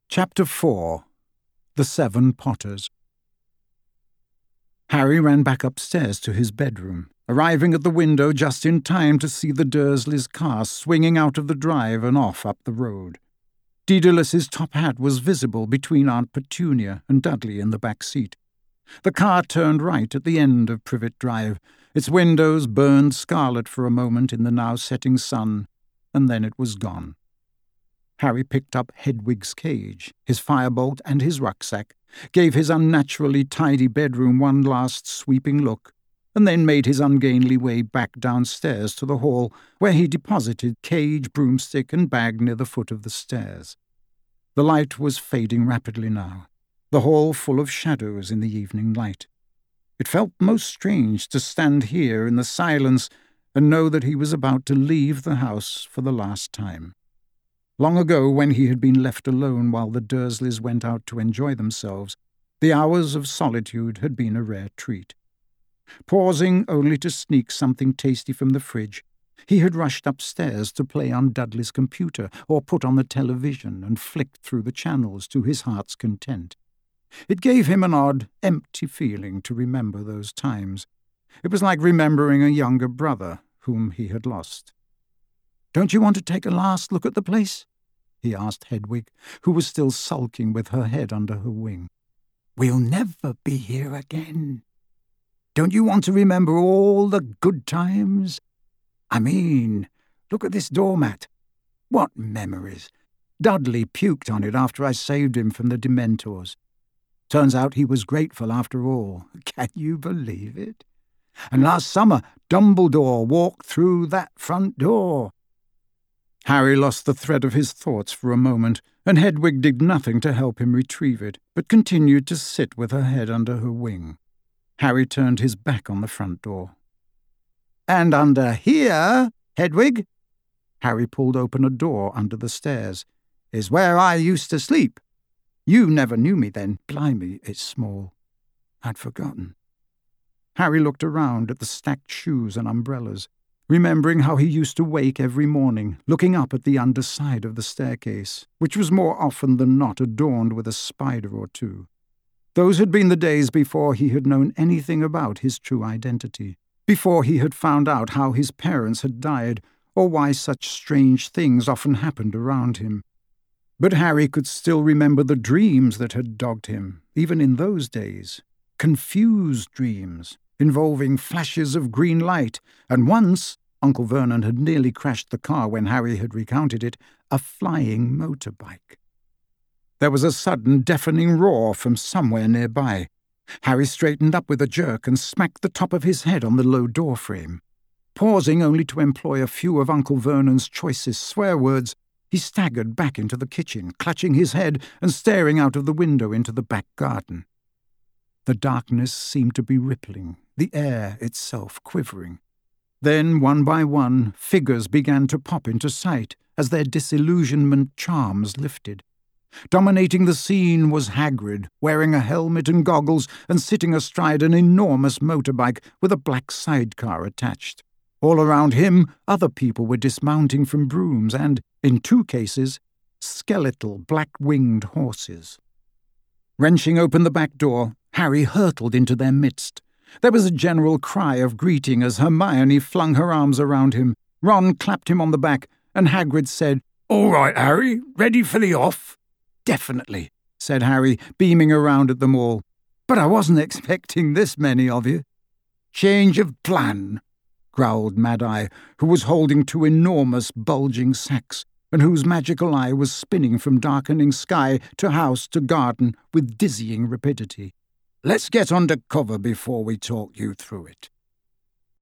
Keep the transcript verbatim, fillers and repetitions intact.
Chapter four. The Seven Potters. Harry ran back upstairs to his bedroom, arriving at the window just in time to see the Dursleys' car swinging out of the drive and off up the road. Daedalus's top hat was visible between Aunt Petunia and Dudley in the back seat. The car turned right at the end of Privet Drive. Its windows burned scarlet for a moment in the now setting sun, and then it was gone. Harry picked up Hedwig's cage, his firebolt and his rucksack, gave his unnaturally tidy bedroom one last sweeping look, and then made his ungainly way back downstairs to the hall, where he deposited cage, broomstick, and bag near the foot of the stairs. The light was fading rapidly now, the hall full of shadows in the evening light. It felt most strange to stand here in the silence and know that he was about to leave the house for the last time. Long ago, when he had been left alone while the Dursleys went out to enjoy themselves, the hours of solitude had been a rare treat. Pausing only to sneak something tasty from the fridge, he had rushed upstairs to play on Dudley's computer or put on the television and flicked through the channels to his heart's content. It gave him an odd, empty feeling to remember those times. It was like remembering a younger brother whom he had lost. "Don't you want to take a last look at the place?" he asked Hedwig, who was still sulking with her head under her wing. "We'll never be here again. Don't you want to remember all the good times? I mean, look at this doormat. What memories! Dudley puked on it after I saved him from the Dementors. Turns out he was grateful after all. Can you believe it? And last summer, Dumbledore walked through that front door." Harry lost the thread of his thoughts for a moment, and Hedwig did nothing to help him retrieve it, but continued to sit with her head under her wing. Harry turned his back on the front door. "And under here, Hedwig," Harry pulled open a door under the stairs, "is where I used to sleep. You never knew me then. Blimey, it's small. I'd forgotten." Harry looked around at the stacked shoes and umbrellas, remembering how he used to wake every morning, looking up at the underside of the staircase, which was more often than not adorned with a spider or two. Those had been the days before he had known anything about his true identity, before he had found out how his parents had died, or why such strange things often happened around him. But Harry could still remember the dreams that had dogged him, even in those days. Confused dreams, involving flashes of green light, and once, Uncle Vernon had nearly crashed the car when Harry had recounted it, a flying motorbike. There was a sudden deafening roar from somewhere nearby. Harry straightened up with a jerk and smacked the top of his head on the low door frame. Pausing only to employ a few of Uncle Vernon's choicest swear words, he staggered back into the kitchen, clutching his head and staring out of the window into the back garden. The darkness seemed to be rippling, the air itself quivering. Then, one by one, figures began to pop into sight as their disillusionment charms lifted. Dominating the scene was Hagrid, wearing a helmet and goggles and sitting astride an enormous motorbike with a black sidecar attached. All around him, other people were dismounting from brooms and, in two cases, skeletal black-winged horses. Wrenching open the back door, Harry hurtled into their midst. There was a general cry of greeting as Hermione flung her arms around him. Ron clapped him on the back, and Hagrid said, "All right, Harry, ready for the off?" "Definitely," said Harry, beaming around at them all. "But I wasn't expecting this many of you." "Change of plan," growled Mad-Eye, who was holding two enormous bulging sacks, and whose magical eye was spinning from darkening sky to house to garden with dizzying rapidity. "Let's get under cover before we talk you through it."